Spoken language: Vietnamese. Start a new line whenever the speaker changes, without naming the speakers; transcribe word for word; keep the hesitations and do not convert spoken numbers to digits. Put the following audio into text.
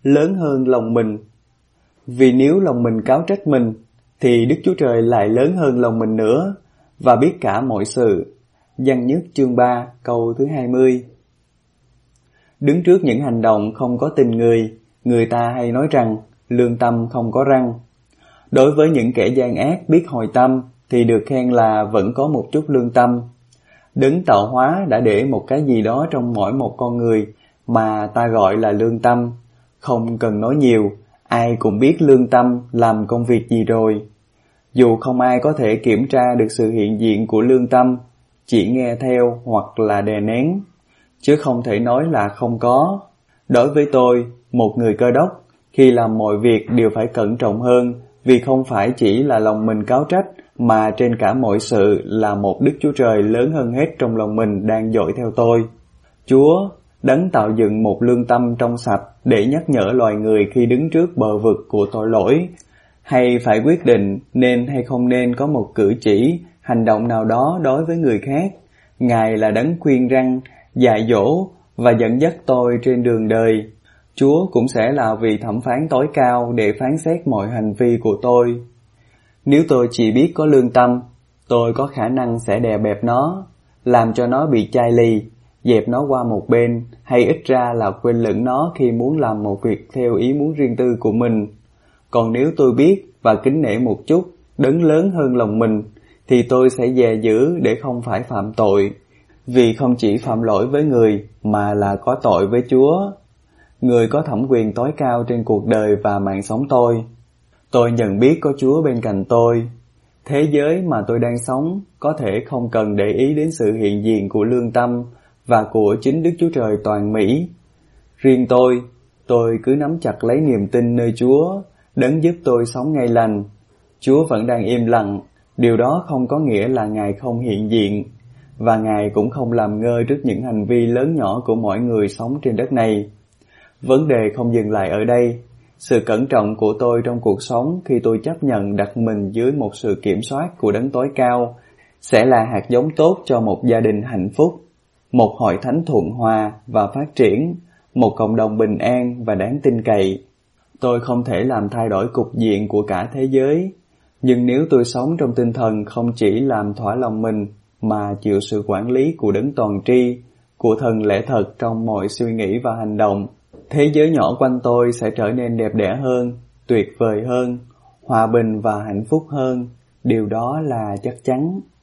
lớn hơn lòng mình. Vì nếu lòng mình cáo trách mình, thì Đức Chúa Trời lại lớn hơn lòng mình nữa, và biết cả mọi sự. Văn Nhất chương ba câu thứ hai mươi. Đứng trước những hành động không có tình người, người ta hay nói rằng lương tâm không có răng. Đối với những kẻ gian ác biết hồi tâm, thì được khen là vẫn có một chút lương tâm. Đấng tạo hóa đã để một cái gì đó trong mỗi một con người mà ta gọi là lương tâm. Không cần nói nhiều, ai cũng biết lương tâm làm công việc gì rồi. Dù không ai có thể kiểm tra được sự hiện diện của lương tâm, chỉ nghe theo hoặc là đè nén, chứ không thể nói là không có. Đối với tôi, một người Cơ Đốc, khi làm mọi việc đều phải cẩn trọng hơn, vì không phải chỉ là lòng mình cáo trách, mà trên cả mọi sự là một Đức Chúa Trời lớn hơn hết trong lòng mình đang dõi theo tôi. Chúa, đấng tạo dựng một lương tâm trong sạch để nhắc nhở loài người khi đứng trước bờ vực của tội lỗi, hay phải quyết định nên hay không nên có một cử chỉ, hành động nào đó đối với người khác. Ngài là đấng khuyên răn, dạy dỗ và dẫn dắt tôi trên đường đời. Chúa cũng sẽ là vị thẩm phán tối cao để phán xét mọi hành vi của tôi. Nếu tôi chỉ biết có lương tâm, tôi có khả năng sẽ đè bẹp nó, làm cho nó bị chai lì, dẹp nó qua một bên, hay ít ra là quên lửng nó khi muốn làm một việc theo ý muốn riêng tư của mình. Còn nếu tôi biết và kính nể một chút đấng lớn hơn lòng mình, thì tôi sẽ dè giữ để không phải phạm tội, vì không chỉ phạm lỗi với người mà là có tội với Chúa, người có thẩm quyền tối cao trên cuộc đời và mạng sống tôi. Tôi nhận biết có Chúa bên cạnh tôi. Thế giới mà tôi đang sống có thể không cần để ý đến sự hiện diện của lương tâm và của chính Đức Chúa Trời toàn mỹ. Riêng tôi, tôi cứ nắm chặt lấy niềm tin nơi Chúa, đấng giúp tôi sống ngày lành. Chúa vẫn đang im lặng, điều đó không có nghĩa là Ngài không hiện diện, và Ngài cũng không làm ngơ trước những hành vi lớn nhỏ của mọi người sống trên đất này. Vấn đề không dừng lại ở đây. Sự cẩn trọng của tôi trong cuộc sống khi tôi chấp nhận đặt mình dưới một sự kiểm soát của đấng tối cao sẽ là hạt giống tốt cho một gia đình hạnh phúc, một hội thánh thuận hòa và phát triển, một cộng đồng bình an và đáng tin cậy. Tôi không thể làm thay đổi cục diện của cả thế giới, nhưng nếu tôi sống trong tinh thần không chỉ làm thỏa lòng mình mà chịu sự quản lý của đấng toàn tri, của thần lẽ thật trong mọi suy nghĩ và hành động, thế giới nhỏ quanh tôi sẽ trở nên đẹp đẽ hơn, tuyệt vời hơn, hòa bình và hạnh phúc hơn. Điều đó là chắc chắn.